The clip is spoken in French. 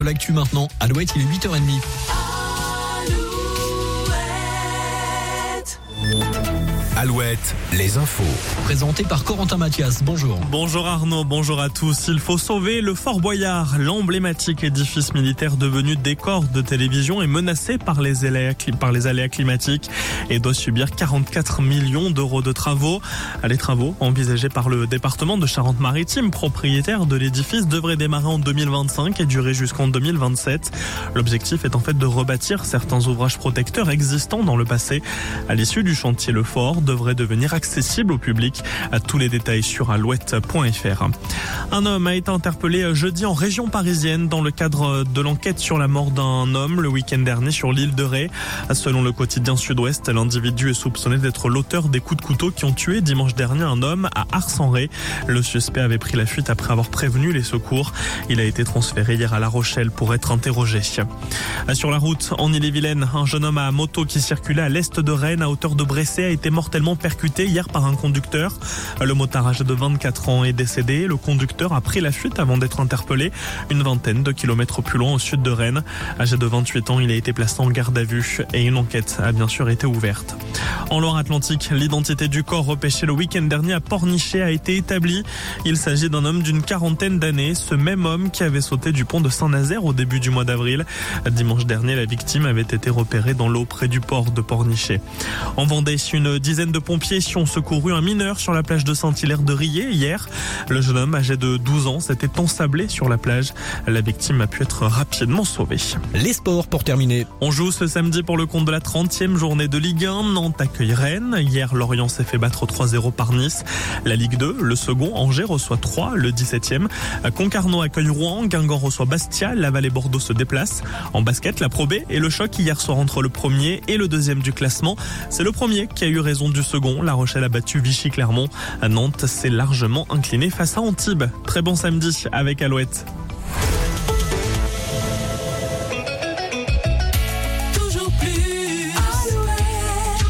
L'actu maintenant, Alouette, il est 8h30. Alouette, les infos. Présenté par Corentin Mathias, bonjour. Bonjour Arnaud, bonjour à tous. Il faut sauver le Fort Boyard. L'emblématique édifice militaire devenu décor de télévision est menacé par les aléas climatiques et doit subir 44 millions d'euros de travaux. Les travaux envisagés par le département de Charente-Maritime, propriétaire de l'édifice, devraient démarrer en 2025 et durer jusqu'en 2027. L'objectif est en fait de rebâtir certains ouvrages protecteurs existants dans le passé. À l'issue du chantier, le fort devrait devenir accessible au public. À tous les détails sur alouette.fr. Un homme a été interpellé jeudi en région parisienne dans le cadre de l'enquête sur la mort d'un homme le week-end dernier sur l'île de Ré. Selon le quotidien Sud-Ouest, l'individu est soupçonné d'être l'auteur des coups de couteau qui ont tué dimanche dernier un homme à Ars-en-Ré. Le suspect avait pris la fuite après avoir prévenu les secours. Il a été transféré hier à La Rochelle pour être interrogé. Sur la route, en Ille-et-Vilaine, un jeune homme à moto qui circulait à l'est de Rennes à hauteur de Bresset a été mortellement percuté hier par un conducteur. Le motard âgé de 24 ans est décédé. Le conducteur a pris la fuite avant d'être interpellé une vingtaine de kilomètres plus loin au sud de Rennes. Âgé de 28 ans, il a été placé en garde à vue et une enquête a bien sûr été ouverte. En Loire-Atlantique, l'identité du corps repêché le week-end dernier à Pornichet a été établie. Il s'agit d'un homme d'une quarantaine d'années, ce même homme qui avait sauté du pont de Saint-Nazaire au début du mois d'avril. Dimanche dernier, la victime avait été repérée dans l'eau près du port de Pornichet. En Vendée, une dizaine de pompiers ont secouru un mineur sur la plage de Saint-Hilaire-de-Riez hier. Le jeune homme âgé de 12 ans s'était ensablé sur la plage. La victime a pu être rapidement sauvée. Les sports pour terminer. On joue ce samedi pour le compte de la 30e journée de Ligue 1. Nantes accueille Rennes. Hier, Lorient s'est fait battre 3-0 par Nice. La Ligue 2, le second, Angers reçoit 3, le 17e. Concarneau accueille Rouen. Guingamp reçoit Bastia. Laval et Bordeaux se déplacent. En basket, la Pro B et le choc hier soir entre le premier et le deuxième du classement. C'est le premier qui a eu raison du second. La Rochelle a battu Vichy-Clermont. Nantes s'est largement incliné face à Antibes. Très bon samedi avec Alouette.